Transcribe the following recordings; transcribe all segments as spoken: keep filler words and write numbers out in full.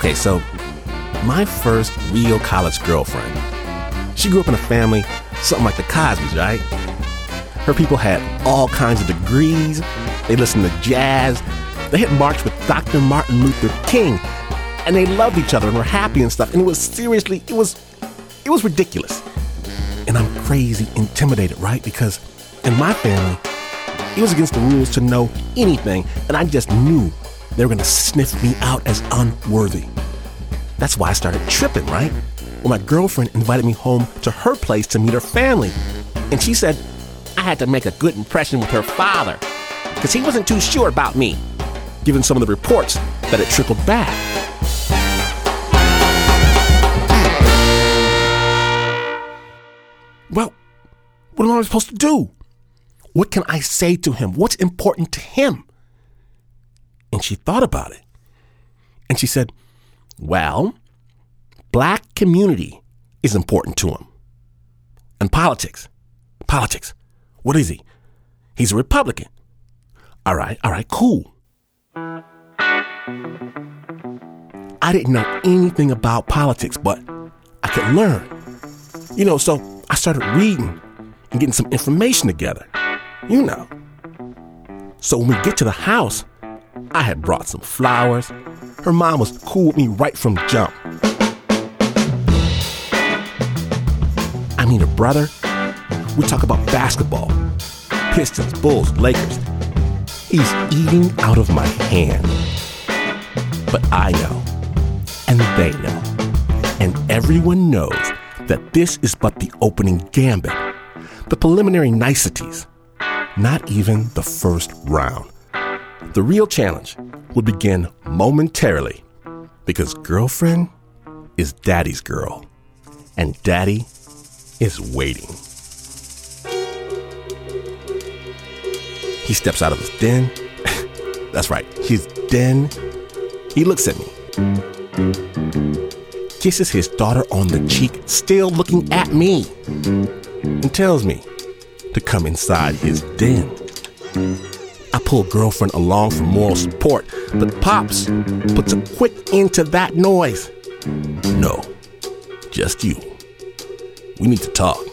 Okay, so my first real college girlfriend, she grew up in a family, something like the Cosbys, right? Her people had all kinds of degrees. They listened to jazz. They had marched with Doctor Martin Luther King. And they loved each other and were happy and stuff. And it was seriously, it was, it was ridiculous. And I'm crazy intimidated, right? Because in my family, it was against the rules to know anything. And I just knew they were going to sniff me out as unworthy. That's why I started tripping, right? Well, my girlfriend invited me home to her place to meet her family. And she said I had to make a good impression with her father because he wasn't too sure about me, given some of the reports that had trickled back. Well, what am I supposed to do? What can I say to him? What's important to him? And she thought about it. And she said, well, black community is important to him. And politics. Politics. What is he? He's a Republican. All right, all right, cool. I didn't know anything about politics, but I could learn. You know, so I started reading and getting some information together. You know. So when we get to the house, I had brought some flowers. Her mom was cool with me right from jump. I mean, her brother, we talk about basketball. Pistons, Bulls, Lakers. He's eating out of my hand. But I know, and they know, and everyone knows that this is but the opening gambit, the preliminary niceties, not even the first round. The real challenge will begin momentarily because girlfriend is daddy's girl, and daddy is waiting. He steps out of his den. That's right, his den. He looks at me, kisses his daughter on the cheek, still looking at me, and tells me to come inside his den. I pull girlfriend along for moral support, but Pops puts a quick end to that noise. No, just you. We need to talk.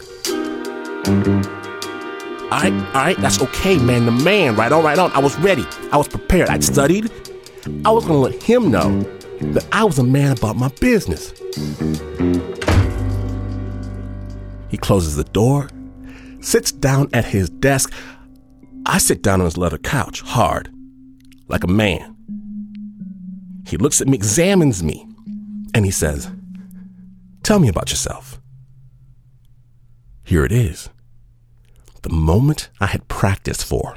All right, all right, that's okay, man. The man, right on, right on. I was ready. I was prepared. I'd studied. I was going to let him know that I was a man about my business. He closes the door, sits down at his desk. I sit down on his leather couch, hard, like a man. He looks at me, examines me, and he says, tell me about yourself. Here it is. The moment I had practiced for.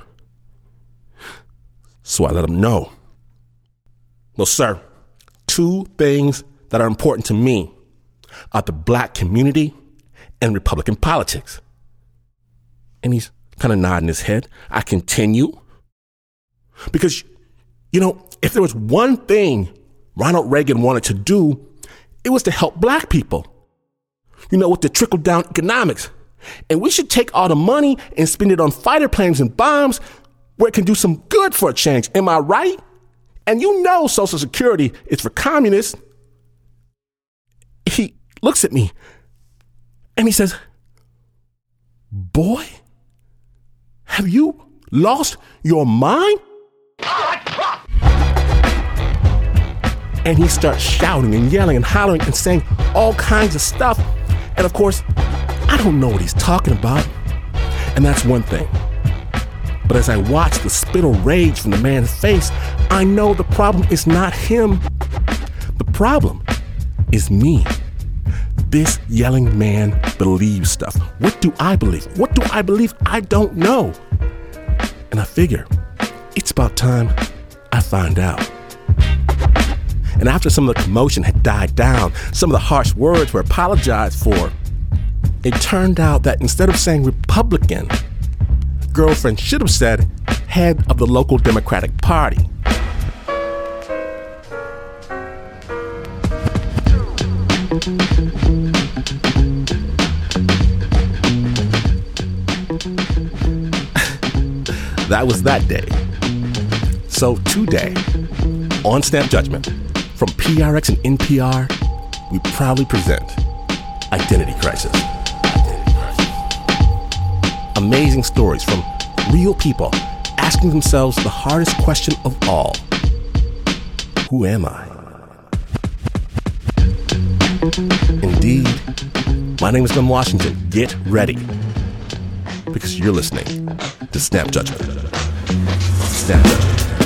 So I let him know. Well, sir, two things that are important to me are the black community and Republican politics. And he's kind of nodding his head. I continue. Because, you know, if there was one thing Ronald Reagan wanted to do, it was to help black people. You know, with the trickle-down economics. And we should take all the money and spend it on fighter planes and bombs where it can do some good for a change. Am I right? And you know Social Security is for communists. He looks at me and he says, boy, have you lost your mind? And he starts shouting and yelling and hollering and saying all kinds of stuff. And of course, I don't know what he's talking about. And that's one thing. But as I watch the spittle rage from the man's face, I know the problem is not him. The problem is me. This yelling man believes stuff. What do I believe? What do I believe? I don't know. And I figure it's about time I find out. And after some of the commotion had died down, some of the harsh words were apologized for, it turned out that instead of saying Republican, girlfriend should have said head of the local Democratic Party. That was that day. So today, on Snap Judgment, From P R X and N P R, we proudly present Identity Crisis. Identity Crisis. Amazing stories from real people asking themselves the hardest question of all. Who am I? Indeed, my name is Glenn Washington. Get ready, because you're listening to Snap Judgment. Snap Judgment.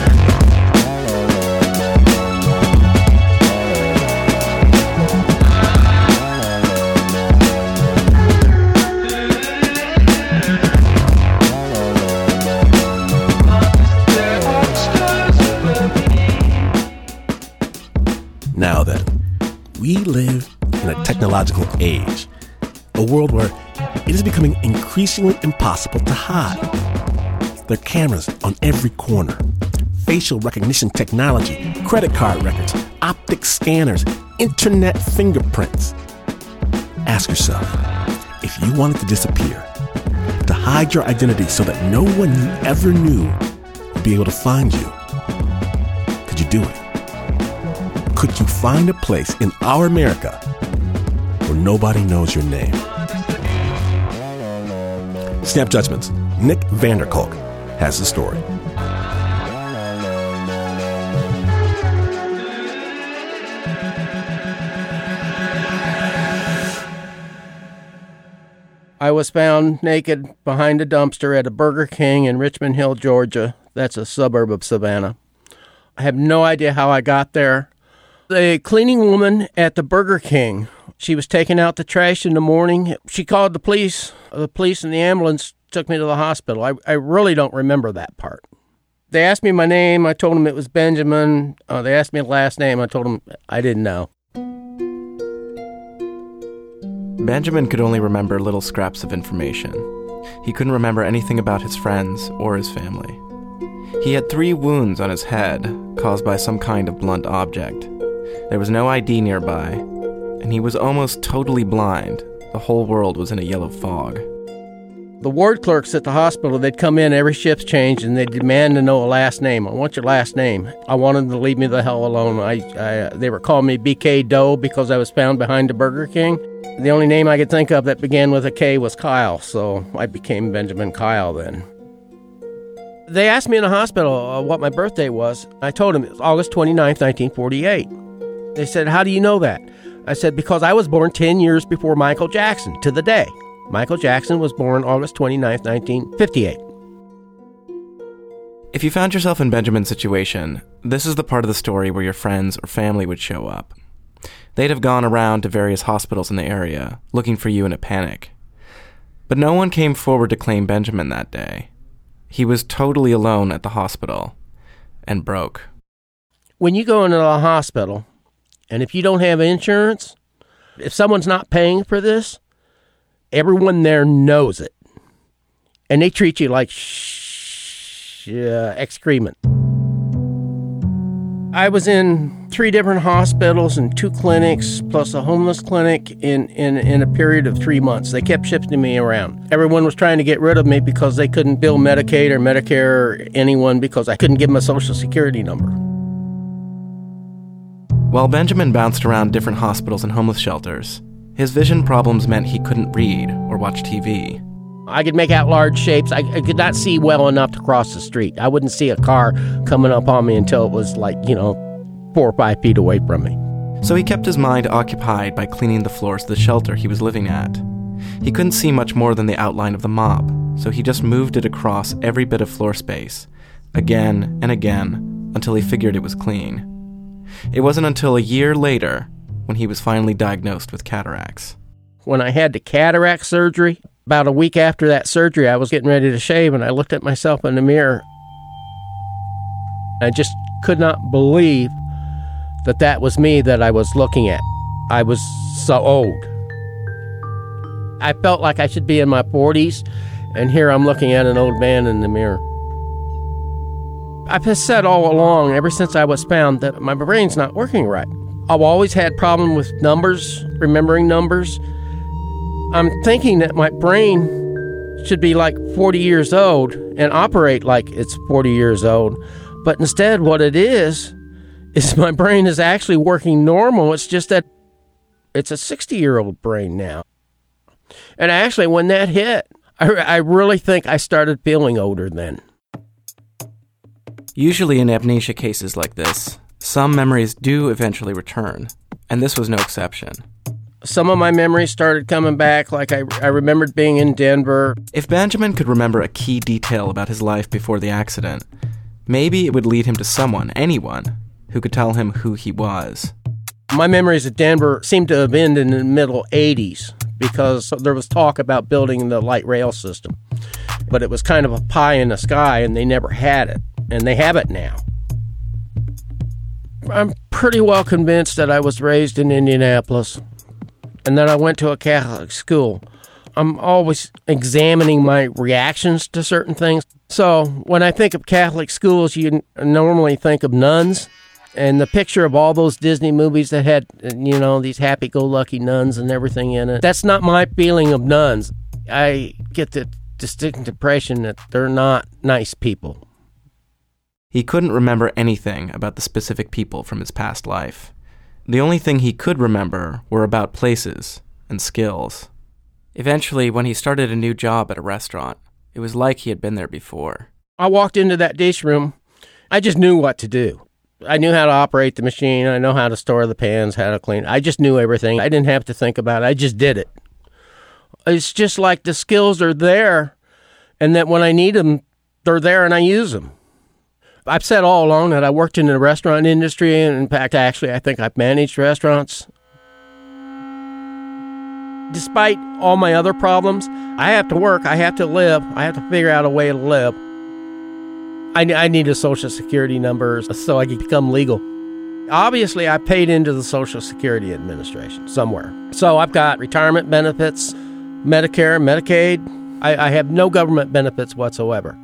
Now then, we live in a technological age, a world where it is becoming increasingly impossible to hide. There are cameras on every corner, facial recognition technology, credit card records, optic scanners, internet fingerprints. Ask yourself, if you wanted to disappear, to hide your identity so that no one you ever knew would be able to find you, could you do it? Could you find a place in our America where nobody knows your name? Snap Judgments. Nick Vanderkolk has the story. I was found naked behind a dumpster at a Burger King in Richmond Hill, Georgia. That's a suburb of Savannah. I have no idea how I got there. The cleaning woman at the Burger King, she was taking out the trash in the morning. She called the police. The police and the ambulance took me to the hospital. I, I really don't remember that part. They asked me my name. I told them it was Benjamin. Uh, they asked me the last name. I told them I didn't know. Benjamin could only remember little scraps of information. He couldn't remember anything about his friends or his family. He had three wounds on his head caused by some kind of blunt object. There was no I D nearby, and he was almost totally blind. The whole world was in a yellow fog. The ward clerks at the hospital, they'd come in, every shift's changed, and they'd demand to know a last name. I want your last name. I wanted them to leave me the hell alone. I, I, they were calling me B K Doe because I was found behind the Burger King. The only name I could think of that began with a K was Kyle, so I became Benjamin Kyle then. They asked me in the hospital uh, what my birthday was. I told them it was August twenty-ninth, nineteen forty-eight. They said, how do you know that? I said, because I was born ten years before Michael Jackson, to the day. Michael Jackson was born August twenty-ninth, nineteen fifty-eight. If you found yourself in Benjamin's situation, this is the part of the story where your friends or family would show up. They'd have gone around to various hospitals in the area, looking for you in a panic. But no one came forward to claim Benjamin that day. He was totally alone at the hospital, and broke. When you go into the hospital, and if you don't have insurance, if someone's not paying for this, everyone there knows it. And they treat you like sh- uh, excrement. I was in three different hospitals and two clinics, plus a homeless clinic in, in, in a period of three months. They kept shifting me around. Everyone was trying to get rid of me because they couldn't bill Medicaid or Medicare or anyone because I couldn't give them a Social Security number. While Benjamin bounced around different hospitals and homeless shelters, his vision problems meant he couldn't read or watch T V. I could make out large shapes. I, I could not see well enough to cross the street. I wouldn't see a car coming up on me until it was like, you know, four or five feet away from me. So he kept his mind occupied by cleaning the floors of the shelter he was living at. He couldn't see much more than the outline of the mop, so he just moved it across every bit of floor space, again and again, until he figured it was clean. It wasn't until a year later when he was finally diagnosed with cataracts. When I had the cataract surgery, about a week after that surgery, I was getting ready to shave, and I looked at myself in the mirror. I just could not believe that that was me that I was looking at. I was so old. I felt like I should be in my forties, and here I'm looking at an old man in the mirror. I've said all along, ever since I was found, that my brain's not working right. I've always had problem with numbers, remembering numbers. I'm thinking that my brain should be like forty years old and operate like it's forty years old. But instead, what it is, is my brain is actually working normal. It's just that it's a sixty-year-old brain now. And actually, when that hit, I, I really think I started feeling older then. Usually in amnesia cases like this, some memories do eventually return, and this was no exception. Some of my memories started coming back, like I, I remembered being in Denver. If Benjamin could remember a key detail about his life before the accident, maybe it would lead him to someone, anyone, who could tell him who he was. My memories of Denver seem to have ended in the middle eighties because there was talk about building the light rail system. But it was kind of a pie in the sky, and they never had it. And they have it now. I'm pretty well convinced that I was raised in Indianapolis and that I went to a Catholic school. I'm always examining my reactions to certain things. So when I think of Catholic schools, you normally think of nuns. And the picture of all those Disney movies that had, you know, these happy-go-lucky nuns and everything in it, that's not my feeling of nuns. I get the distinct impression that they're not nice people. He couldn't remember anything about the specific people from his past life. The only thing he could remember were about places and skills. Eventually, when he started a new job at a restaurant, it was like he had been there before. I walked into that dish room. I just knew what to do. I knew how to operate the machine. I know how to store the pans, how to clean. I just knew everything. I didn't have to think about it. I just did it. It's just like the skills are there, and that when I need them, they're there and I use them. I've said all along that I worked in the restaurant industry, and in fact, actually, I think I've managed restaurants. Despite all my other problems, I have to work, I have to live, I have to figure out a way to live. I, I need a Social Security number so I can become legal. Obviously, I paid into the Social Security Administration somewhere. So I've got retirement benefits, Medicare, Medicaid. I, I have no government benefits whatsoever.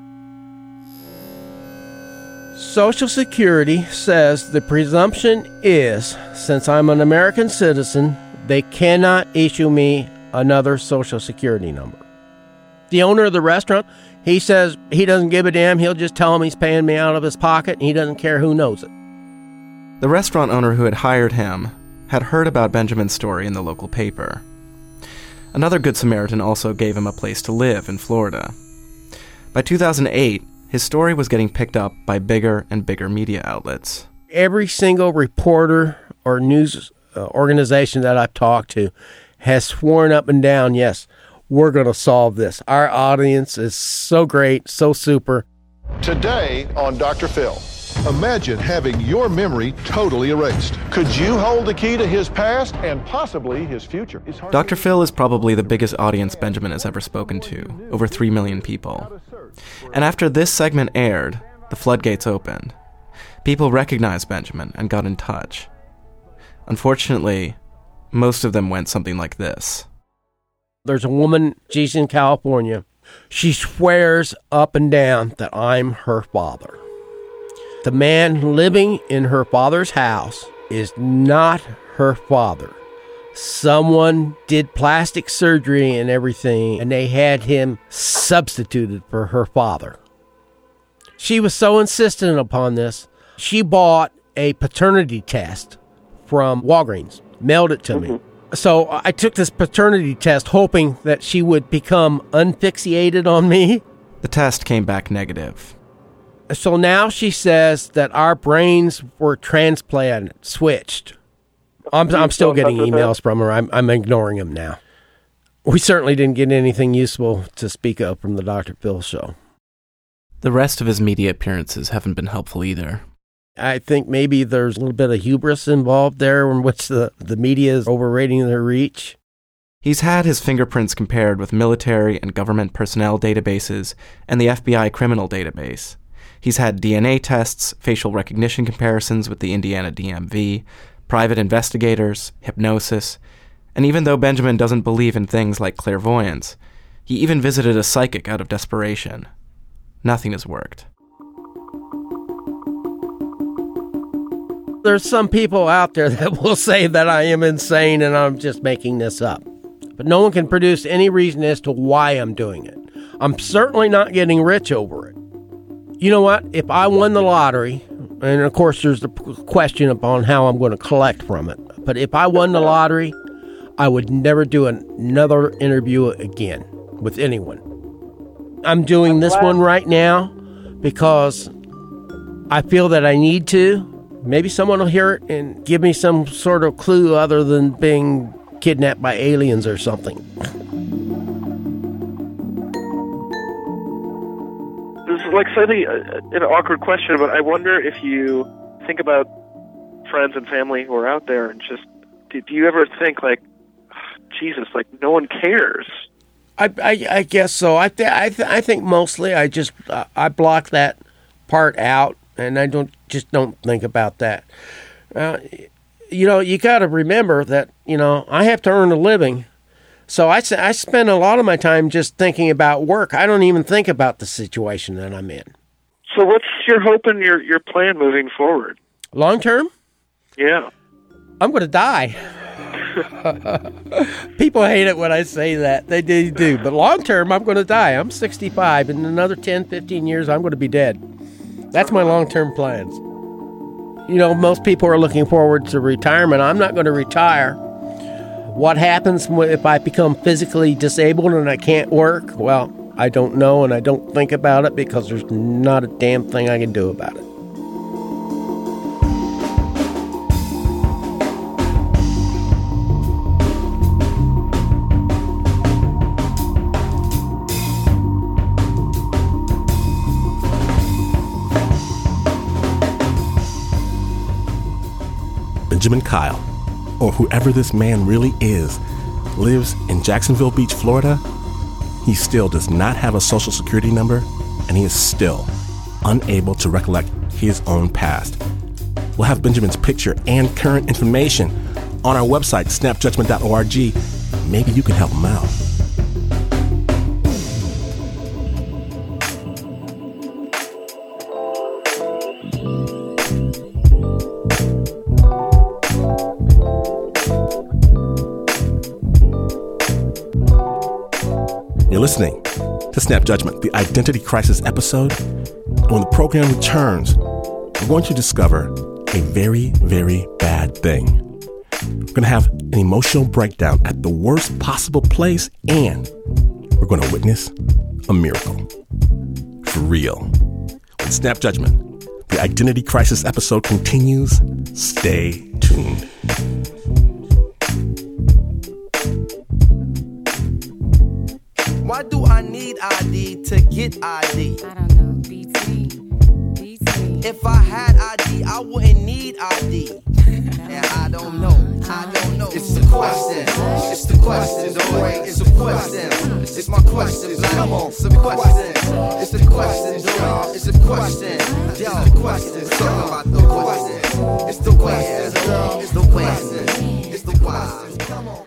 Social Security says the presumption is, since I'm an American citizen, they cannot issue me another Social Security number. The owner of the restaurant, he says he doesn't give a damn. He'll just tell him he's paying me out of his pocket, and he doesn't care who knows it. The restaurant owner who had hired him had heard about Benjamin's story in the local paper. Another Good Samaritan also gave him a place to live in Florida. By two thousand eight, his story was getting picked up by bigger and bigger media outlets. Every single reporter or news uh, organization that I've talked to has sworn up and down, yes, we're going to solve this. Our audience is so great, so super. Today on Doctor Phil, imagine having your memory totally erased. Could you hold the key to his past and possibly his future? Doctor Phil is probably the biggest audience Benjamin has ever spoken to, over three million people. And after this segment aired, the floodgates opened. People recognized Benjamin and got in touch. Unfortunately, most of them went something like this. There's a woman, she's in California. She swears up and down that I'm her father. The man living in her father's house is not her father. Someone did plastic surgery and everything, and they had him substituted for her father. She was so insistent upon this, she bought a paternity test from Walgreens, mailed it to me. So I took this paternity test hoping that she would become unfixated on me. The test came back negative. So now she says that our brains were transplanted, switched. I'm, I'm still getting emails from her. I'm, I'm ignoring them now. We certainly didn't get anything useful to speak of from the Doctor Phil show. The rest of his media appearances haven't been helpful either. I think maybe there's a little bit of hubris involved there in which the, the media is overrating their reach. He's had his fingerprints compared with military and government personnel databases and the F B I criminal database. He's had D N A tests, facial recognition comparisons with the Indiana D M V, private investigators, hypnosis, and even though Benjamin doesn't believe in things like clairvoyance, he even visited a psychic out of desperation. Nothing has worked. There's some people out there that will say that I am insane and I'm just making this up. But no one can produce any reason as to why I'm doing it. I'm certainly not getting rich over it. You know what? If I won the lottery, And, of course, there's the question upon how I'm going to collect from it. But if I won the lottery, I would never do another interview again with anyone. I'm doing this one right now because I feel that I need to. Maybe someone will hear it and give me some sort of clue other than being kidnapped by aliens or something. This is like slightly uh, an awkward question, but I wonder if you think about friends and family who are out there and just, do, do you ever think like, Jesus, like no one cares? I, I, I guess so. I, th- I, th- I think mostly I just, uh, I block that part out and I don't, just don't think about that. Uh, you know, you got to remember that, you know, I have to earn a living. So I, I spend a lot of my time just thinking about work. I don't even think about the situation that I'm in. So what's your hope and your, your plan moving forward? Long term? Yeah. I'm going to die. People hate it when I say that. They do, do. But long term, I'm going to die. I'm sixty-five. In another ten, fifteen years, I'm going to be dead. That's my long-term plans. You know, most people are looking forward to retirement. I'm not going to retire. What happens if I become physically disabled and I can't work? Well, I don't know, and I don't think about it because there's not a damn thing I can do about it. Benjamin Kyle, or whoever this man really is, lives in Jacksonville Beach, Florida. He still does not have a social security number, and he is still unable to recollect his own past. We'll have Benjamin's picture and current information on our website, snap judgment dot org. Maybe you can help him out. You're listening to Snap Judgment, the Identity Crisis episode. And when the program returns, we're going to discover a very, very bad thing. We're going to have an emotional breakdown at the worst possible place, and we're going to witness a miracle. For real. When Snap Judgment, the Identity Crisis episode continues, stay tuned. Why do I need I D to get I D? I don't know. Beats me. Beats me. If I had I D, I wouldn't need I D. And I don't know. I don't know. It's the question. It's the question. Don't worry. It's a question. It's my question. Come on. It's a question. It's a question, y'all. It's a question. It's the question. Talk about the question. It's the question, girl. It's the question. It's the question. Come on.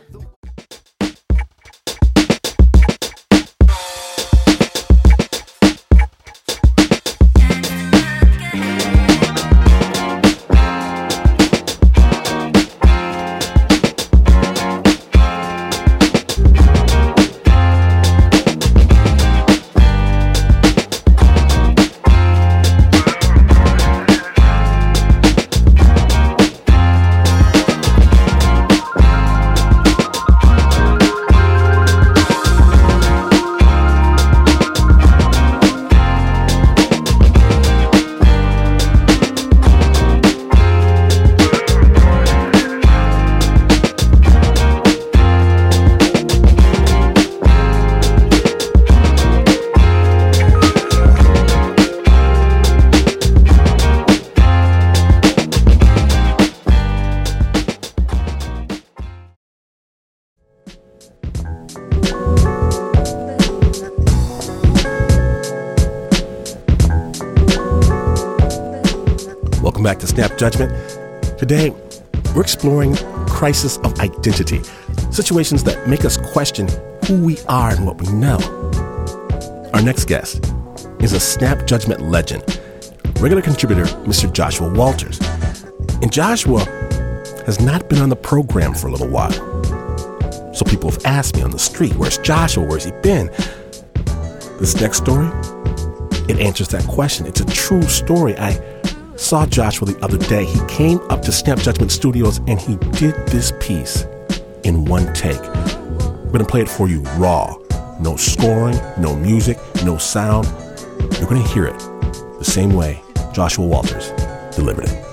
Back to Snap Judgment. Today, we're exploring crisis of identity, situations that make us question who we are and what we know. Our next guest is a Snap Judgment legend, regular contributor, Mister Joshua Walters. And Joshua has not been on the program for a little while. So people have asked me on the street, where's Joshua? Where's he been? This next story, it answers that question. It's a true story. I saw Joshua the other day. He came up to Snap Judgment Studios and he did this piece in one take. We're going to play it for you raw. No scoring, no music, no sound. You're going to hear it the same way Joshua Walters delivered it.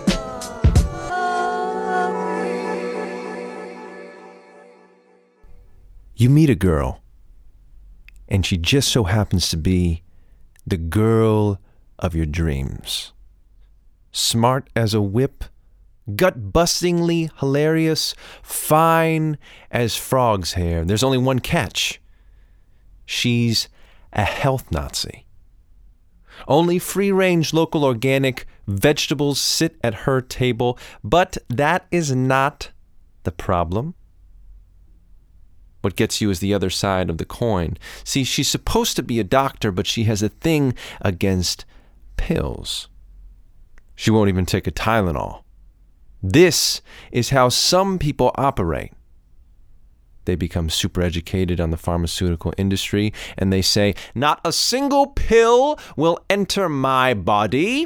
You meet a girl, and she just so happens to be the girl of your dreams. Smart as a whip, gut-bustingly hilarious, fine as frog's hair. There's only one catch. She's a health Nazi. Only free-range local organic vegetables sit at her table, but that is not the problem. What gets you is the other side of the coin. See, she's supposed to be a doctor, but she has a thing against pills. She won't even take a Tylenol. This is how some people operate. They become super educated on the pharmaceutical industry, and they say, not a single pill will enter my body.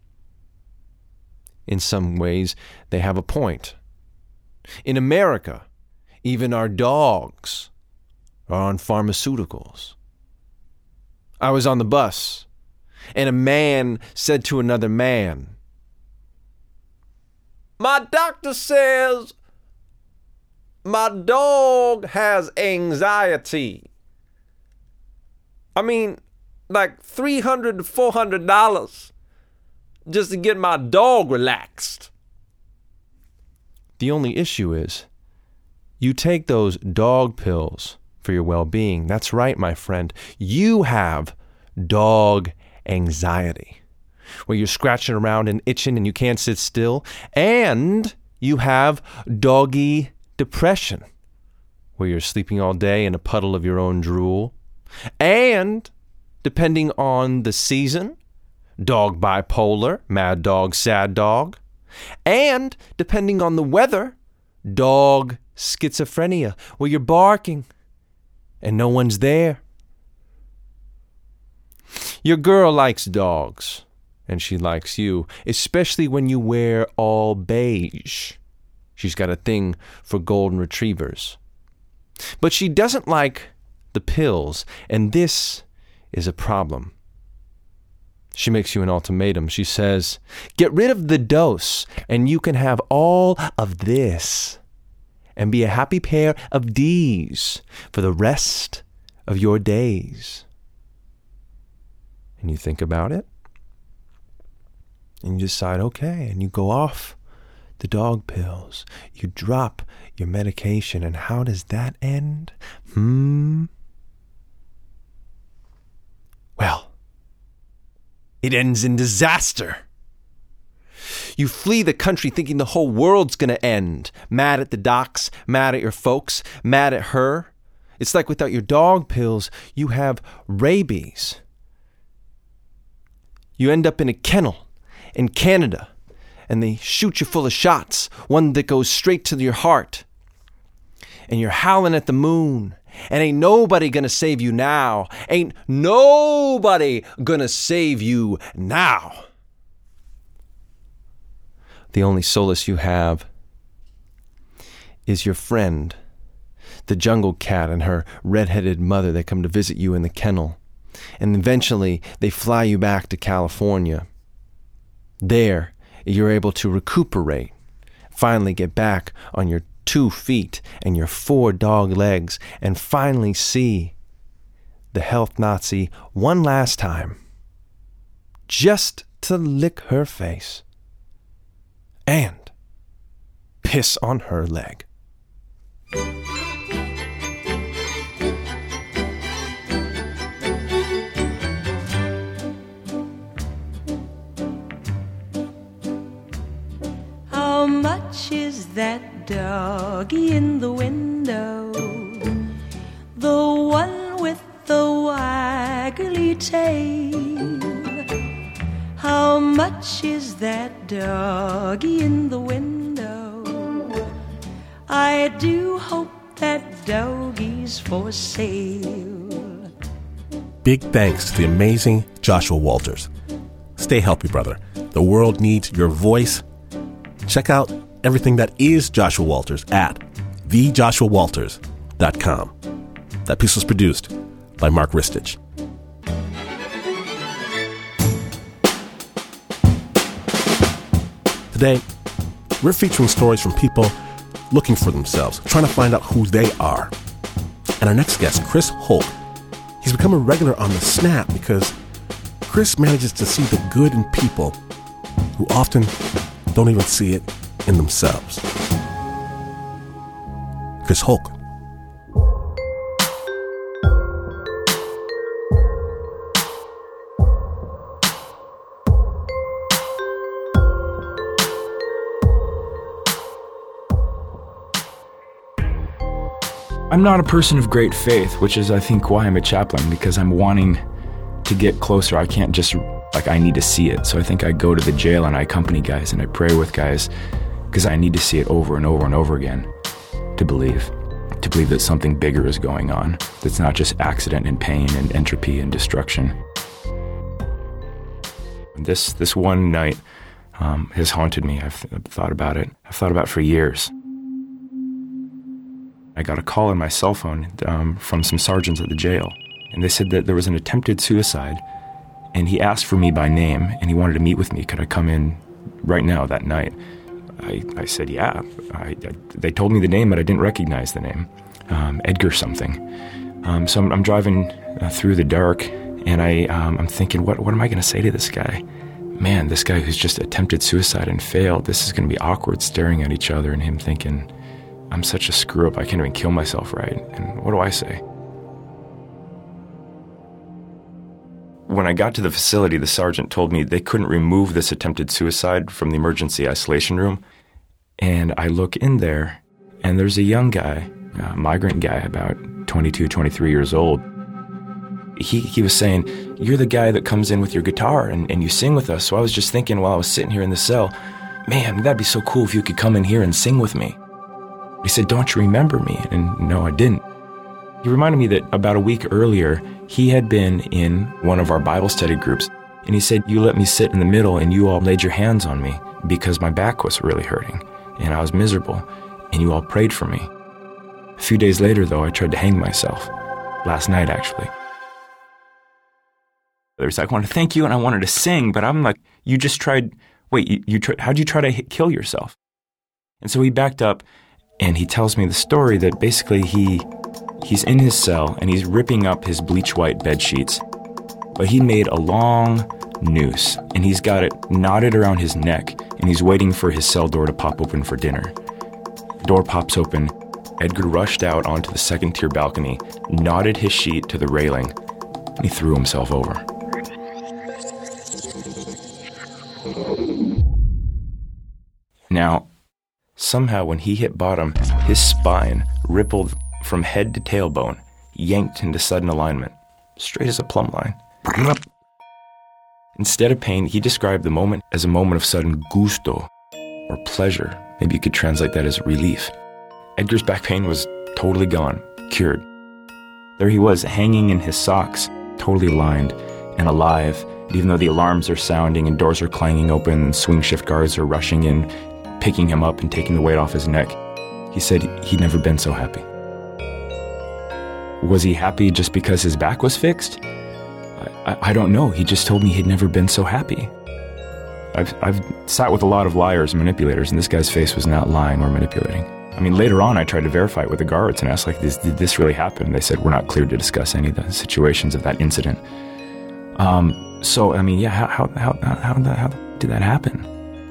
In some ways, they have a point. In America, even our dogs are on pharmaceuticals. I was on the bus, and a man said to another man, my doctor says my dog has anxiety. I mean, like three hundred to four hundred dollars just to get my dog relaxed. The only issue is, you take those dog pills for your well-being. That's right, my friend. You have dog anxiety, where you're scratching around and itching and you can't sit still. And you have doggy depression, where you're sleeping all day in a puddle of your own drool. And, depending on the season, dog bipolar, mad dog, sad dog. And, depending on the weather, dog schizophrenia, where you're barking and no one's there. Your girl likes dogs, and she likes you, especially when you wear all beige. She's got a thing for golden retrievers. But she doesn't like the pills, and this is a problem. She makes you an ultimatum. She says, get rid of the dose, and you can have all of this and be a happy pair of D's for the rest of your days. And you think about it, and you decide, okay, and you go off the dog pills. You drop your medication, and how does that end? Hmm? Well, it ends in disaster. You flee the country thinking the whole world's going to end. Mad at the docs, mad at your folks, mad at her. It's like without your dog pills, you have rabies. You end up in a kennel in Canada, and they shoot you full of shots, one that goes straight to your heart. And you're howling at the moon, and ain't nobody gonna save you now. Ain't nobody gonna save you now. The only solace you have is your friend, the jungle cat and her red-headed mother that come to visit you in the kennel. And eventually, they fly you back to California. There, you're able to recuperate, finally get back on your two feet and your four dog legs, and finally see the health Nazi one last time, just to lick her face and piss on her leg. How much is that doggy in the window? The one with the waggly tail. How much is that doggy in the window? I do hope that doggy's for sale. Big thanks to the amazing Joshua Walters. Stay healthy, brother. The world needs your voice. Check out everything that is Joshua Walters at the joshua walters dot com. That piece was produced by Mark Ristich. Today, we're featuring stories from people looking for themselves, trying to find out who they are. And our next guest, Chris Holt, he's become a regular on the Snap because Chris manages to see the good in people who often don't even see it in themselves. Chris Holt. I'm not a person of great faith, which is, I think, why I'm a chaplain, because I'm wanting to get closer. I can't just, like, I need to see it. So I think I go to the jail and I accompany guys and I pray with guys because I need to see it over and over and over again to believe, to believe that something bigger is going on, that's not just accident and pain and entropy and destruction. This, this one night um, has haunted me. I've, I've thought about it. I've thought about it for years. I got a call on my cell phone um, from some sergeants at the jail, and they said that there was an attempted suicide, and he asked for me by name, and he wanted to meet with me. Could I come in right now that night? I, I said, yeah. I, I, they told me the name, but I didn't recognize the name, um, Edgar something. Um, so I'm, I'm driving uh, through the dark, and I, um, I'm thinking, what, what am I going to say to this guy? Man, this guy who's just attempted suicide and failed, this is going to be awkward staring at each other, and him thinking, I'm such a screw-up, I can't even kill myself right. And what do I say? When I got to the facility, the sergeant told me they couldn't remove this attempted suicide from the emergency isolation room. And I look in there, and there's a young guy, a migrant guy, about twenty-two, twenty-three years old. He he was saying, you're the guy that comes in with your guitar and, and you sing with us. So I was just thinking while I was sitting here in the cell, man, that'd be so cool if you could come in here and sing with me. He said, don't you remember me? And no, I didn't. He reminded me that about a week earlier, he had been in one of our Bible study groups, and he said, you let me sit in the middle and you all laid your hands on me because my back was really hurting and I was miserable, and you all prayed for me. A few days later, though, I tried to hang myself. Last night, actually. There's like, I wanted to thank you and I wanted to sing, but I'm like, you just tried, wait, you, you tried, how'd you try to hit, kill yourself? And so he backed up, and he tells me the story that basically he he's in his cell and he's ripping up his bleach white bed sheets, but he made a long noose and he's got it knotted around his neck, and he's waiting for his cell door to pop open for dinner. The door pops open. Edgar rushed out onto the second tier balcony, knotted his sheet to the railing, and he threw himself over. Now, somehow, when he hit bottom, his spine rippled from head to tailbone, yanked into sudden alignment, straight as a plumb line. Instead of pain, he described the moment as a moment of sudden gusto, or pleasure. Maybe you could translate that as relief. Edgar's back pain was totally gone, cured. There he was, hanging in his socks, totally aligned and alive, even though the alarms are sounding and doors are clanging open and swing shift guards are rushing in, picking him up and taking the weight off his neck. He said he'd never been so happy. Was he happy just because his back was fixed? I, I, I don't know. He just told me he'd never been so happy. I've, I've sat with a lot of liars and manipulators, and this guy's face was not lying or manipulating. I mean, later on, I tried to verify it with the guards and asked, like, this, did this really happen? They said, we're not cleared to discuss any of the situations of that incident. Um, so, I mean, yeah, how, how, how, how, how, how did that happen?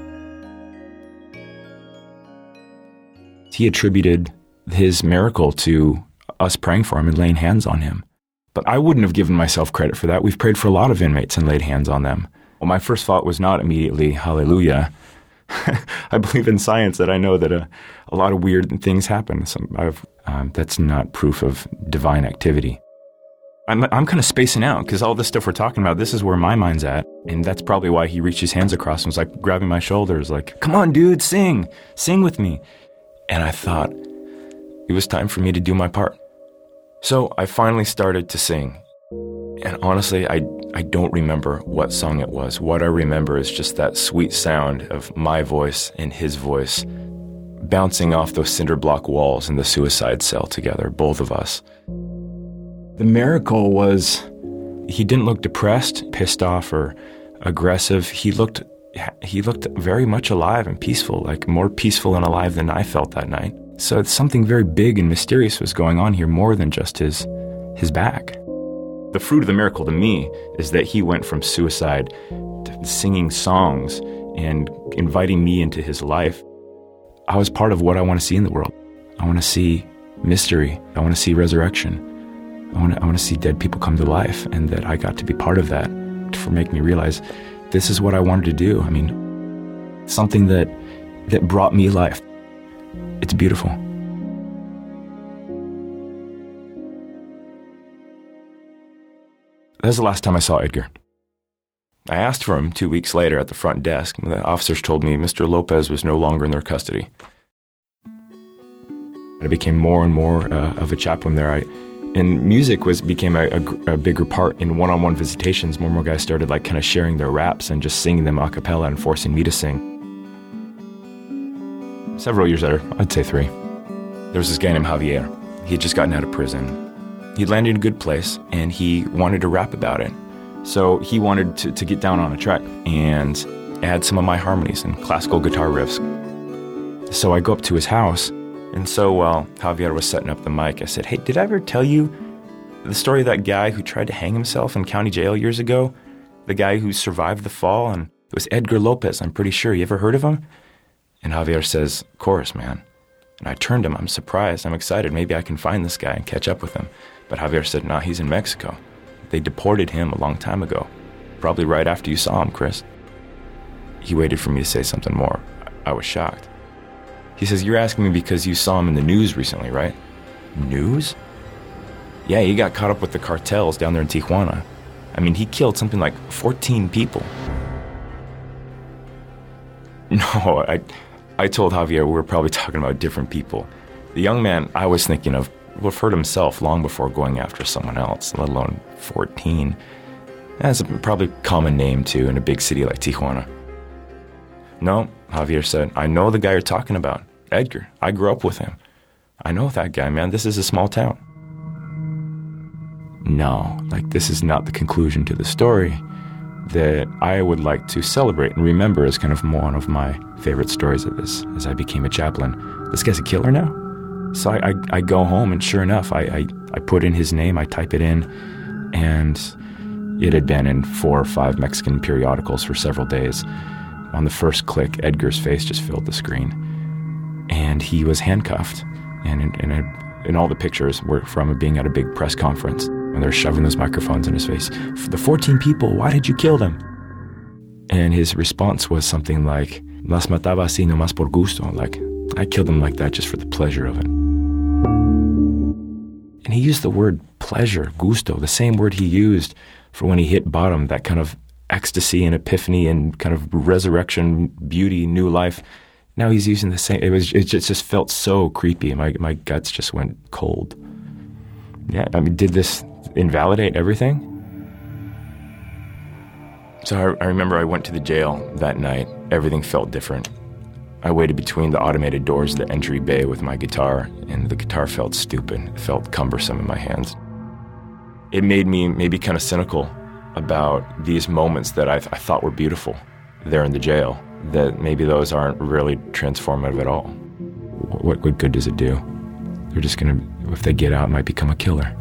He attributed his miracle to us praying for him and laying hands on him. But I wouldn't have given myself credit for that. We've prayed for a lot of inmates and laid hands on them. Well, my first thought was not immediately, hallelujah. I believe in science that I know that a, a lot of weird things happen. Some, I've, um, that's not proof of divine activity. I'm, I'm kind of spacing out because all this stuff we're talking about, this is where my mind's at. And that's probably why he reached his hands across and was like grabbing my shoulders like, come on, dude, sing, sing with me. And I thought it was time for me to do my part. So I finally started to sing. And honestly, I, I don't remember what song it was. What I remember is just that sweet sound of my voice and his voice bouncing off those cinder block walls in the suicide cell together, both of us. The miracle was he didn't look depressed, pissed off, or aggressive. He looked he looked very much alive and peaceful, like more peaceful and alive than I felt that night. So it's something very big and mysterious was going on here, more than just his his back. The fruit of the miracle to me is that he went from suicide to singing songs and inviting me into his life. I was part of what I want to see in the world. I want to see mystery. I want to see resurrection. I want to, I want to see dead people come to life, and that I got to be part of that to make me realize this is what I wanted to do. I mean, something that that brought me life. It's beautiful. That was the last time I saw Edgar. I asked for him two weeks later at the front desk. The officers told me Mister Lopez was no longer in their custody. I became more and more uh, of a chaplain there. I, and music was became a, a, a bigger part in one-on-one visitations. More and more guys started like kind of sharing their raps and just singing them a cappella and forcing me to sing. Several years later, I'd say three, there was this guy named Javier. He had just gotten out of prison. He'd landed in a good place, and he wanted to rap about it. So he wanted to, to get down on a track and add some of my harmonies and classical guitar riffs. So I go up to his house, and so while Javier was setting up the mic, I said, hey, did I ever tell you the story of that guy who tried to hang himself in county jail years ago? The guy who survived the fall, and it was Edgar Lopez, I'm pretty sure. You ever heard of him? And Javier says, of course, man. And I turned to him. I'm surprised. I'm excited. Maybe I can find this guy and catch up with him. But Javier said, nah, he's in Mexico. They deported him a long time ago, probably right after you saw him, Chris. He waited for me to say something more. I was shocked. He says, you're asking me because you saw him in the news recently, right? News? Yeah, he got caught up with the cartels down there in Tijuana. I mean, he killed something like fourteen people. No, I, I told Javier we were probably talking about different people. The young man I was thinking of would have hurt himself long before going after someone else, let alone fourteen. That's a probably common name, too, in a big city like Tijuana. No, Javier said, I know the guy you're talking about, Edgar. I grew up with him. I know that guy, man. This is a small town. No, like, this is not the conclusion to the story that I would like to celebrate and remember as kind of one of my favorite stories of this as I became a chaplain. This guy's a killer now? So I, I, I go home, and sure enough, I, I, I put in his name, I type it in, and it had been in four or five Mexican periodicals for several days. On the first click, Edgar's face just filled the screen, and he was handcuffed. And in, in, a, in all the pictures were from being at a big press conference, and they're shoving those microphones in his face. The fourteen people, why did you kill them? And his response was something like, las mataba así nomás por gusto, like, I killed them like that just for the pleasure of it. And he used the word pleasure, gusto, the same word he used for when he hit bottom, that kind of ecstasy and epiphany and kind of resurrection, beauty, new life. Now he's using the same. It was. It just, just felt so creepy. My my guts just went cold. Yeah, I mean, did this invalidate everything? So I, I remember I went to the jail that night. Everything felt different. I waited between the automated doors of the entry bay with my guitar, and the guitar felt stupid. It felt cumbersome in my hands. It made me maybe kind of cynical about these moments that I, th- I thought were beautiful there in the jail, that maybe those aren't really transformative at all. What, what good does it do? They're just going to, if they get out, might become a killer.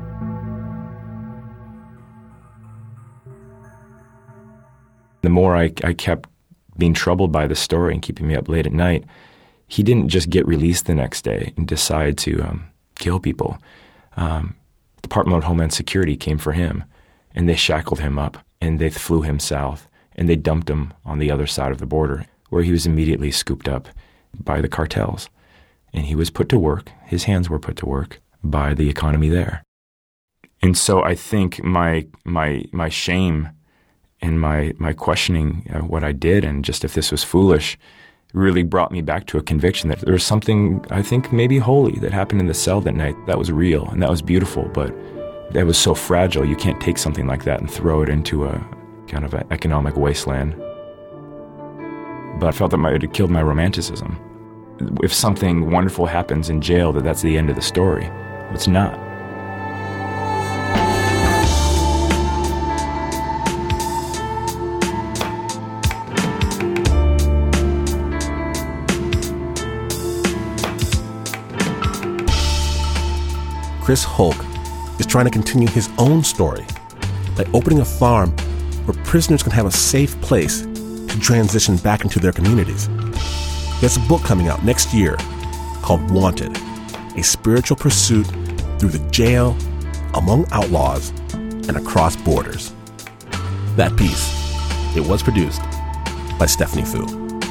The more I, I kept being troubled by the story and keeping me up late at night, he didn't just get released the next day and decide to um, kill people. Um, Department of Homeland Security came for him, and they shackled him up, and they flew him south, and they dumped him on the other side of the border, where he was immediately scooped up by the cartels. And he was put to work, his hands were put to work by the economy there. And so I think my my my shame and my my questioning uh, what I did, and just if this was foolish, really brought me back to a conviction that there was something, I think, maybe holy that happened in the cell that night that was real and that was beautiful, but It was so fragile, you can't take something like that and throw it into a kind of an economic wasteland. But I felt that might have killed my romanticism. If something wonderful happens in jail, that that's the end of the story. It's not. Chris Hulk is trying to continue his own story by opening a farm where prisoners can have a safe place to transition back into their communities. He has a book coming out next year called Wanted, a spiritual pursuit through the jail, among outlaws, and across borders. That piece, it was produced by Stephanie Fu.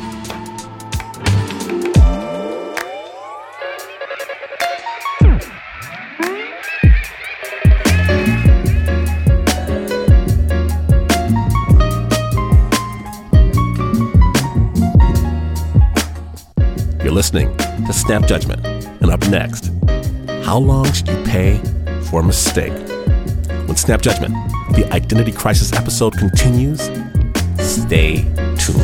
Listening to Snap Judgment. And up next, how long should you pay for a mistake? When Snap Judgment, the Identity Crisis episode continues, stay tuned.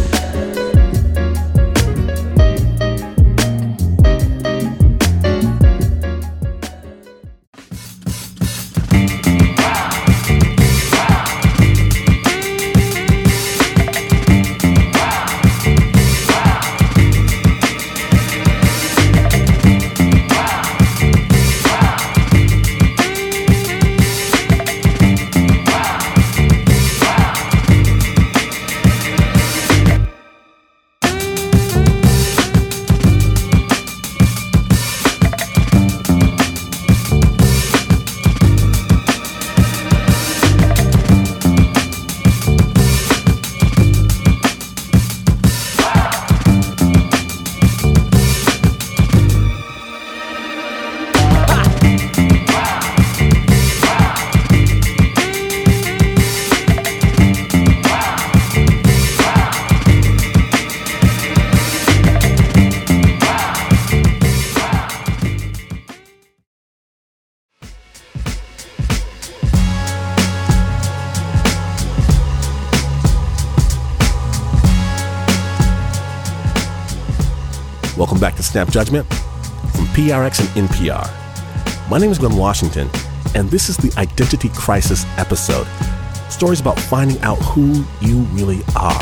Welcome back to Snap Judgment from P R X and N P R. My name is Glenn Washington, and this is the Identity Crisis episode. Stories about finding out who you really are.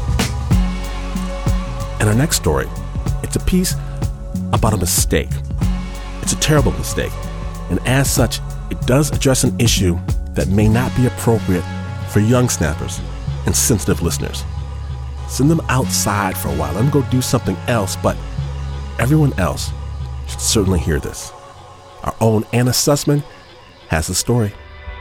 And our next story, it's a piece about a mistake. It's a terrible mistake, and as such, it does address an issue that may not be appropriate for young snappers and sensitive listeners. Send them outside for a while. Let them go do something else, but everyone else should certainly hear this. Our own Anna Sussman has the story.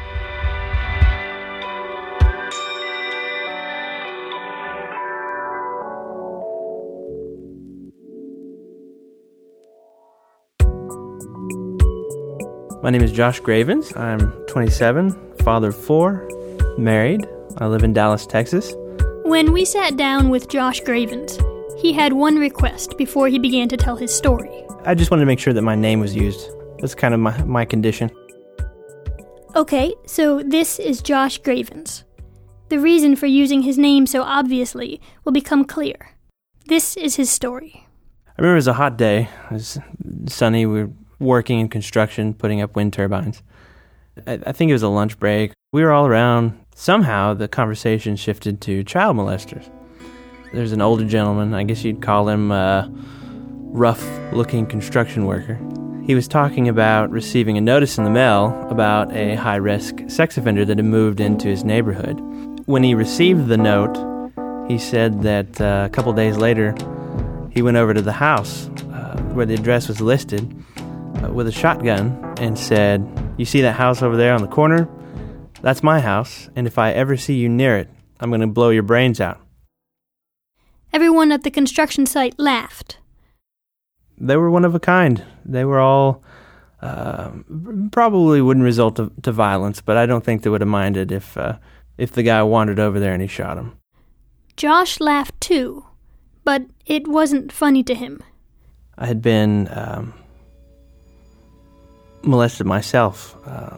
My name is Josh Gravens. I'm twenty-seven, father of four, married. I live in Dallas, Texas. When we sat down with Josh Gravens, he had one request before he began to tell his story. I just wanted to make sure that my name was used. That's kind of my, my condition. Okay, so this is Josh Gravens. The reason for using his name so obviously will become clear. This is his story. I remember it was a hot day. It was sunny. We were working in construction, putting up wind turbines. I, I think it was a lunch break. We were all around. Somehow, the conversation shifted to child molesters. There's an older gentleman, I guess you'd call him a rough-looking construction worker. He was talking about receiving a notice in the mail about a high-risk sex offender that had moved into his neighborhood. When he received the note, he said that uh, a couple days later, he went over to the house uh, where the address was listed uh, with a shotgun and said, "You see that house over there on the corner? That's my house, and if I ever see you near it, I'm going to blow your brains out." Everyone at the construction site laughed. They were one of a kind. They were all, uh, probably wouldn't result to, to violence, but I don't think they would have minded if, uh, if the guy wandered over there and he shot him. Josh laughed too, but it wasn't funny to him. I had been um, molested myself uh,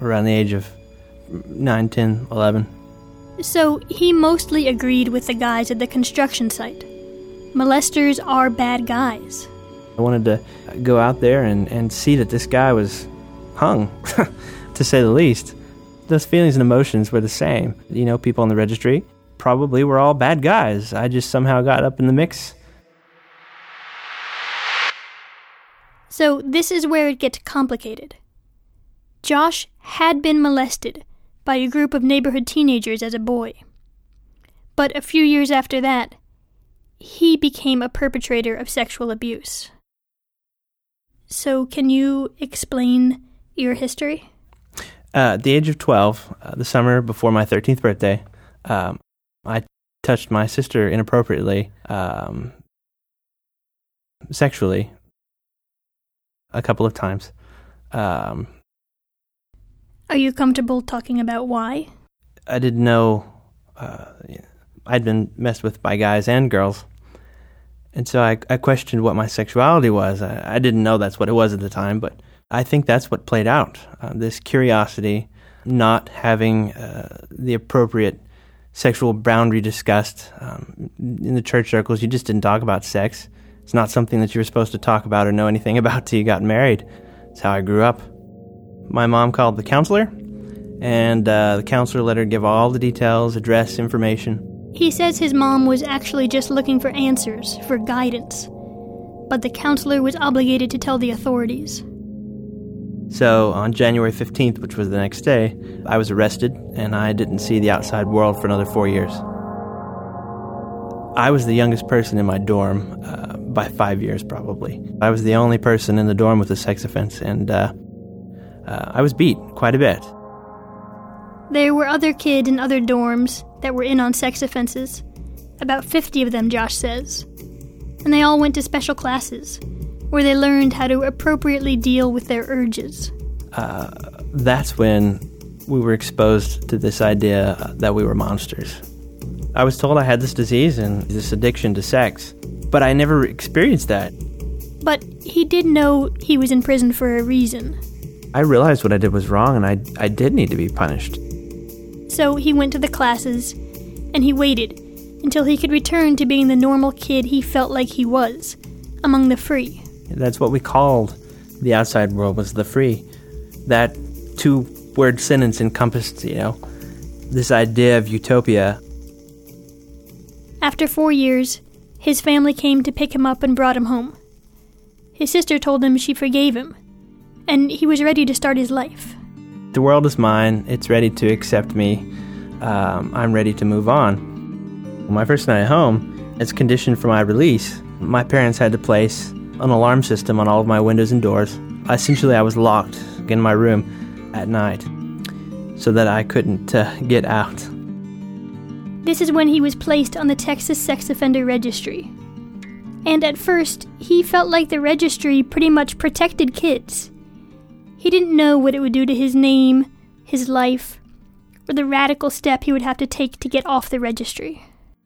around the age of nine, ten, eleven. So he mostly agreed with the guys at the construction site. Molesters are bad guys. I wanted to go out there and, and see that this guy was hung, to say the least. Those feelings and emotions were the same. You know, people on the registry probably were all bad guys. I just somehow got up in the mix. So this is where it gets complicated. Josh had been molested by a group of neighborhood teenagers as a boy. But a few years after that, he became a perpetrator of sexual abuse. So can you explain your history? Uh, at the age of twelve, uh, the summer before my thirteenth birthday, um, I touched my sister inappropriately, um, sexually, a couple of times. Um, Are you comfortable talking about why? I didn't know uh, I'd been messed with by guys and girls. And so I, I questioned what my sexuality was. I, I didn't know that's what it was at the time, but I think that's what played out. Uh, this curiosity, not having uh, the appropriate sexual boundary discussed. Um, in the church circles, you just didn't talk about sex. It's not something that you were supposed to talk about or know anything about till you got married. That's how I grew up. My mom called the counselor, and uh, the counselor let her give all the details, address, information. He says his mom was actually just looking for answers, for guidance. But the counselor was obligated to tell the authorities. So on January fifteenth, which was the next day, I was arrested, and I didn't see the outside world for another four years. I was the youngest person in my dorm, uh, by five years probably. I was the only person in the dorm with a sex offense, and uh, uh, I was beat quite a bit. There were other kids in other dorms that were in on sex offenses. About fifty of them, Josh says. And they all went to special classes, where they learned how to appropriately deal with their urges. Uh, that's when we were exposed to this idea that we were monsters. I was told I had this disease and this addiction to sex, but I never experienced that. But he did know he was in prison for a reason. I realized what I did was wrong, and I, I did need to be punished. So he went to the classes, and he waited until he could return to being the normal kid he felt like he was, among the free. That's what we called the outside world, was the free. That two-word sentence encompassed, you know, this idea of utopia. After four years, his family came to pick him up and brought him home. His sister told him she forgave him, and he was ready to start his life. The world is mine. It's ready to accept me. Um, I'm ready to move on. My first night home, as condition for my release, my parents had to place an alarm system on all of my windows and doors. Essentially, I was locked in my room at night so that I couldn't uh, get out. This is when he was placed on the Texas Sex Offender Registry. And at first, he felt like the registry pretty much protected kids. He didn't know what it would do to his name, his life, or the radical step he would have to take to get off the registry.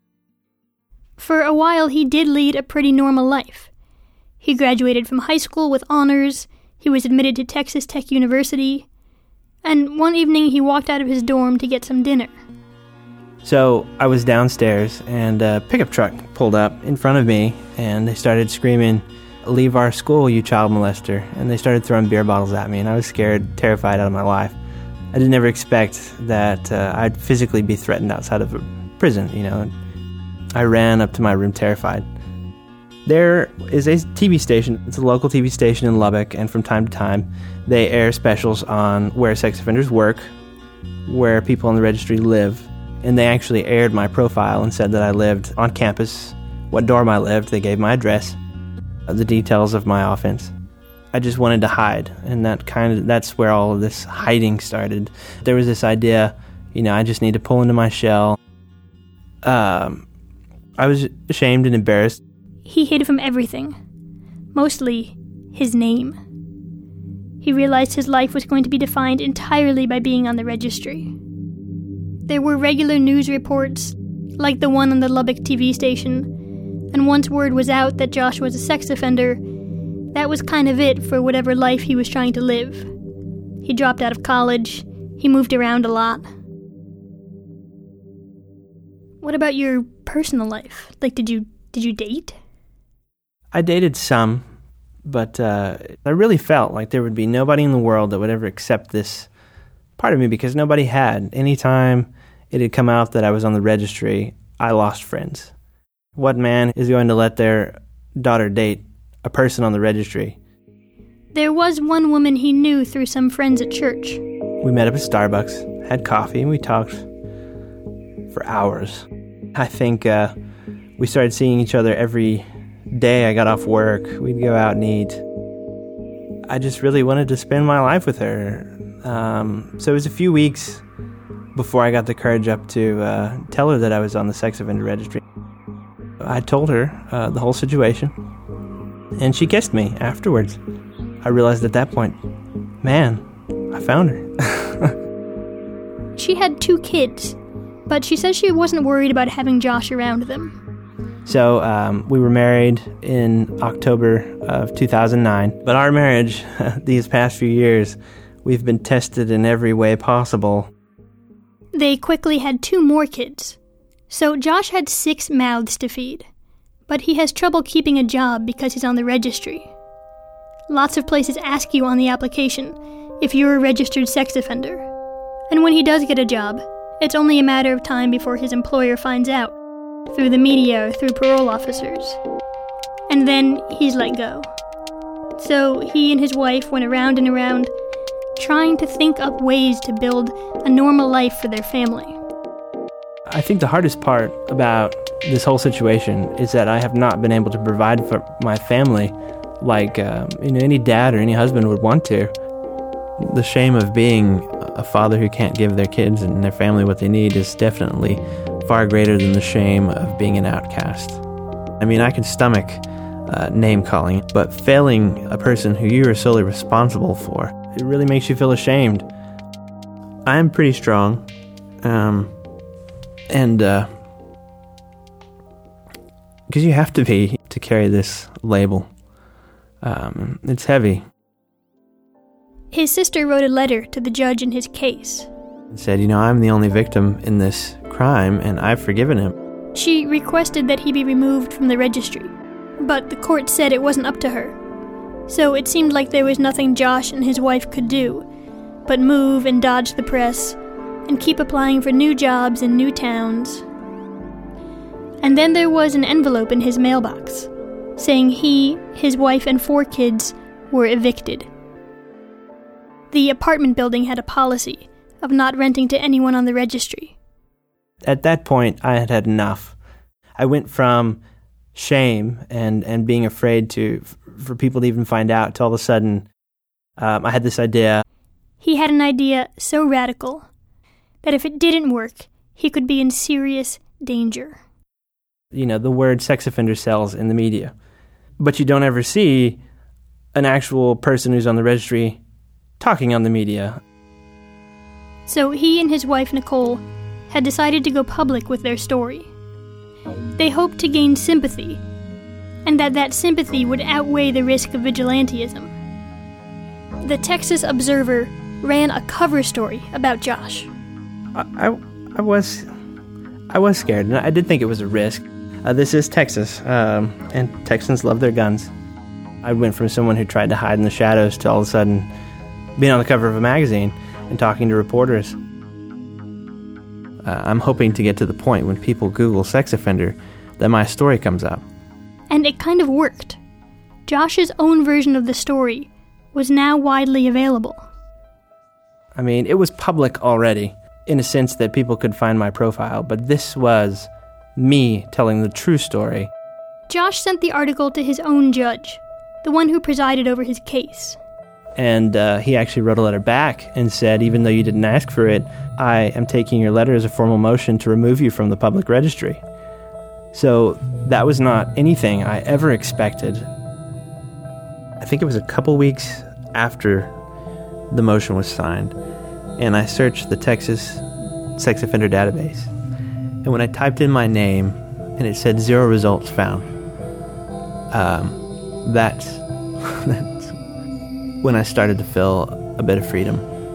For a while, he did lead a pretty normal life. He graduated from high school with honors, he was admitted to Texas Tech University, and one evening he walked out of his dorm to get some dinner. So I was downstairs, and a pickup truck pulled up in front of me, and they started screaming, "Leave our school, you child molester," and they started throwing beer bottles at me, and I was scared, terrified out of my life. I didn't ever expect that uh, I'd physically be threatened outside of a prison, you know. I ran up to my room terrified. There is a T V station. It's a local T V station in Lubbock, and from time to time, they air specials on where sex offenders work, where people on the registry live, and they actually aired my profile and said that I lived on campus, what dorm I lived. They gave my address, the details of my offense. I just wanted to hide, and that kind of that's where all of this hiding started. There was this idea, you know, I just need to pull into my shell. Um, I was ashamed and embarrassed. He hid from everything, mostly his name. He realized his life was going to be defined entirely by being on the registry. There were regular news reports, like the one on the Lubbock T V station, and once word was out that Josh was a sex offender, that was kind of it for whatever life he was trying to live. He dropped out of college. He moved around a lot. What about your personal life? Like, did you did you date? I dated some, but uh, I really felt like there would be nobody in the world that would ever accept this part of me, because nobody had. Anytime it had come out that I was on the registry, I lost friends. What man is going to let their daughter date a person on the registry? There was one woman he knew through some friends at church. We met up at Starbucks, had coffee, and we talked for hours. I think uh, we started seeing each other every day I got off work. We'd go out and eat. I just really wanted to spend my life with her. Um, so it was a few weeks before I got the courage up to uh, tell her that I was on the sex offender registry. I told her uh, the whole situation, and she kissed me afterwards. I realized at that point, man, I found her. She had two kids, but she says she wasn't worried about having Josh around them. So um, we were married in October of two thousand nine, but our marriage, these past few years, we've been tested in every way possible. They quickly had two more kids. So Josh had six mouths to feed, but he has trouble keeping a job because he's on the registry. Lots of places ask you on the application if you're a registered sex offender. And when he does get a job, it's only a matter of time before his employer finds out, through the media or through parole officers. And then he's let go. So he and his wife went around and around, trying to think up ways to build a normal life for their family. I think the hardest part about this whole situation is that I have not been able to provide for my family like um, you know, any dad or any husband would want to. The shame of being a father who can't give their kids and their family what they need is definitely far greater than the shame of being an outcast. I mean, I can stomach uh, name-calling, but failing a person who you are solely responsible for, it really makes you feel ashamed. I am pretty strong, um, and uh, because you have to be to carry this label. Um, it's heavy. His sister wrote a letter to the judge in his case. It said, you know, I'm the only victim in this crime, and I've forgiven him. She requested that he be removed from the registry, but the court said it wasn't up to her. So it seemed like there was nothing Josh and his wife could do but move and dodge the press and keep applying for new jobs in new towns. And then there was an envelope in his mailbox saying he, his wife, and four kids were evicted. The apartment building had a policy of not renting to anyone on the registry. At that point, I had had enough. I went from shame and, and being afraid to for people to even find out to all of a sudden um, I had this idea. He had an idea so radical that if it didn't work, he could be in serious danger. You know, the word sex offender sells in the media, but you don't ever see an actual person who's on the registry talking on the media. So he and his wife, Nicole, had decided to go public with their story. They hoped to gain sympathy, and that that sympathy would outweigh the risk of vigilantism. The Texas Observer ran a cover story about Josh. I, I, I was I was scared, and I did think it was a risk. Uh, this is Texas, um, and Texans love their guns. I went from someone who tried to hide in the shadows to all of a sudden being on the cover of a magazine and talking to reporters. Uh, I'm hoping to get to the point when people Google sex offender that my story comes up. And it kind of worked. Josh's own version of the story was now widely available. I mean, it was public already, in a sense that people could find my profile, but this was me telling the true story. Josh sent the article to his own judge, the one who presided over his case. And uh, he actually wrote a letter back and said, even though you didn't ask for it, I am taking your letter as a formal motion to remove you from the public registry. So that was not anything I ever expected. I think it was a couple weeks after the motion was signed, and I searched the Texas sex offender database. And when I typed in my name, and it said zero results found, um, that's, that's when I started to feel a bit of freedom.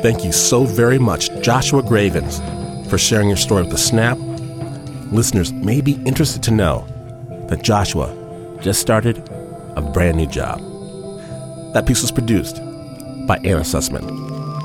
Thank you so very much, Joshua Gravens, for sharing your story with The Snap. Listeners may be interested to know that Joshua just started a brand new job. That piece was produced by Anna Sussman.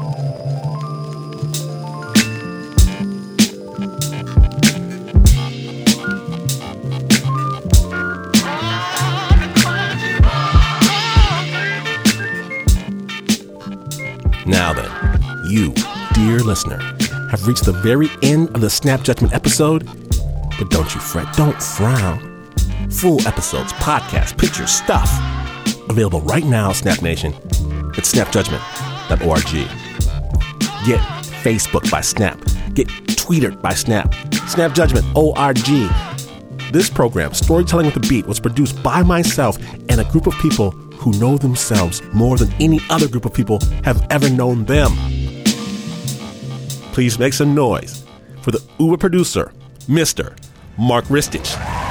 Now then, you, dear listener, have reached the very end of the Snap Judgment episode, but don't you fret, don't frown. Full episodes, podcasts, pictures, stuff, available right now, Snap Nation, at snap judgment dot org. Get Facebook by Snap. Get Tweeted by Snap. Snap Judgment, O R G. This program, Storytelling with a Beat, was produced by myself and a group of people who know themselves more than any other group of people have ever known them. Please make some noise for the Uber producer, Mister Mark Ristich.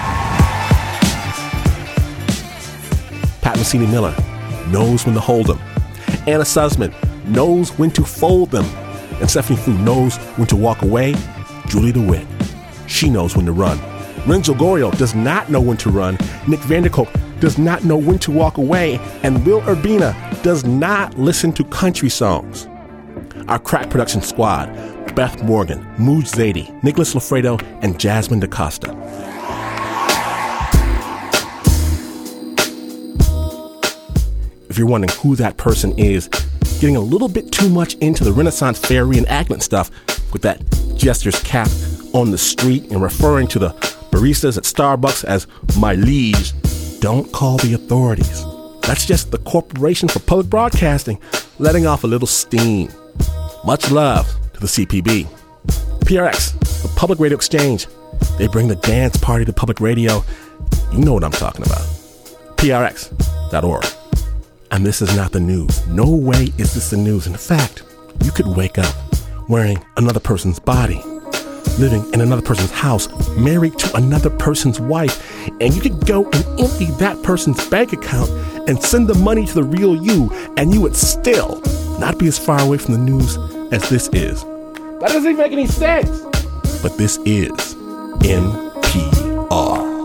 Pat Mesiti-Miller knows when to hold them. Anna Sussman knows when to fold them. And Stephanie Fu knows when to walk away. Julie DeWitt, she knows when to run. Renzo Gorio does not know when to run. Nick Vanderkolk does not know when to walk away. And Will Urbina does not listen to country songs. Our crack production squad, Beth Morgan, Mooj Zadie, Nicholas Lafredo, and Jasmine DaCosta. If you're wondering who that person is, getting a little bit too much into the Renaissance Fair reenactment stuff with that jester's cap on the street and referring to the baristas at Starbucks as my liege, don't call the authorities. That's just the Corporation for Public Broadcasting letting off a little steam. Much love to the C P B. P R X, the Public Radio Exchange. They bring the dance party to public radio. You know what I'm talking about. P R X dot org. And this is not the news. No way is this the news. In fact, you could wake up wearing another person's body, living in another person's house, married to another person's wife, and you could go and empty that person's bank account and send the money to the real you, and you would still not be as far away from the news as this is. That doesn't even make any sense. But this is N P R.